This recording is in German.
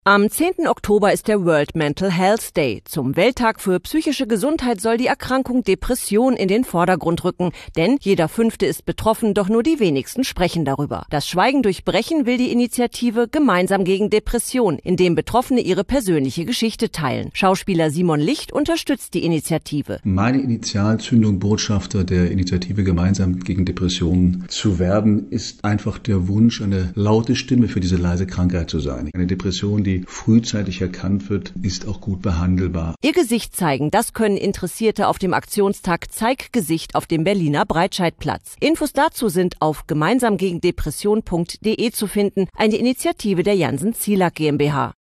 Am 10. Oktober ist der World Mental Health Day. Zum Welttag für psychische Gesundheit soll die Erkrankung Depression in den Vordergrund rücken. Denn jeder Fünfte ist betroffen, doch nur die wenigsten sprechen darüber. Das Schweigen durchbrechen will die Initiative Gemeinsam gegen Depression, in dem Betroffene ihre persönliche Geschichte teilen. Schauspieler Simon Licht unterstützt die Initiative. Meine Initialzündung, Botschafter der Initiative Gemeinsam gegen Depressionen zu werden, ist einfach der Wunsch, eine laute Stimme für diese leise Krankheit zu sein. Eine Depression, die frühzeitig erkannt wird, ist auch gut behandelbar. Ihr Gesicht zeigen, das können Interessierte auf dem Aktionstag Zeig Gesicht auf dem Berliner Breitscheidplatz. Infos dazu sind auf gemeinsamgegendepression.de zu finden, eine Initiative der Janssen-Zielak GmbH.